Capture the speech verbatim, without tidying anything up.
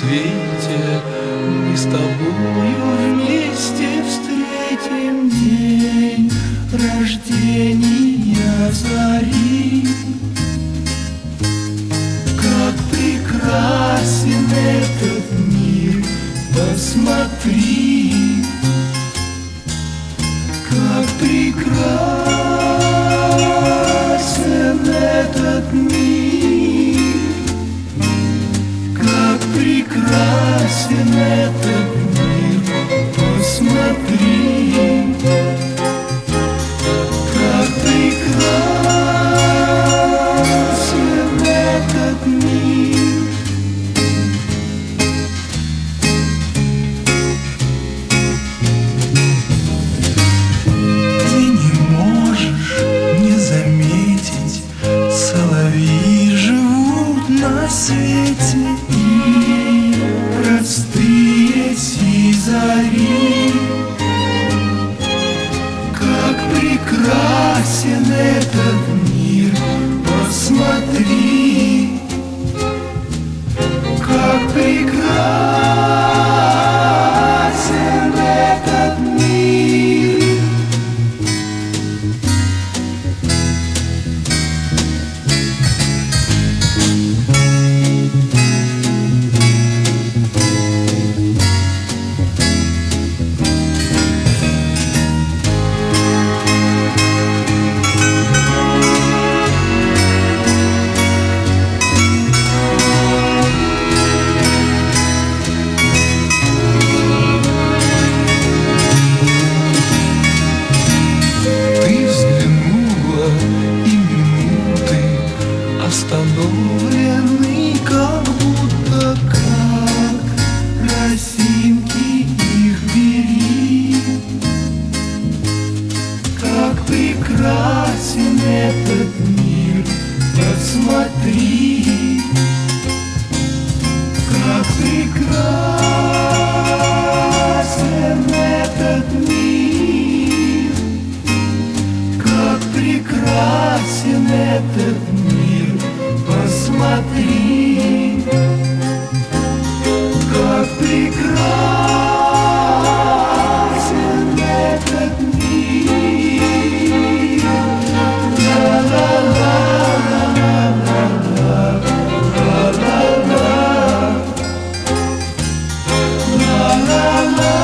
свете мы с тобою вместе встретим день рождения зари. Как прекрасен этот мир, посмотри, как прекрасен этот мир, как прекрасен этот мир, посмотри, как прекрасен этот мир. Ты не можешь не заметить, соловьи живут на свете, и простые зари. Как прекрасен этот мир, посмотри, как прекрасен этот мир. Остановлены, как будто как росинки, их бери. Как прекрасен этот мир, посмотри, как прекрасен этот мир, как прекрасен этот мир, посмотри, как прекрасен этот мир. Ла-ла-ла-ла-ла-ла-ла-ла-ла-ла.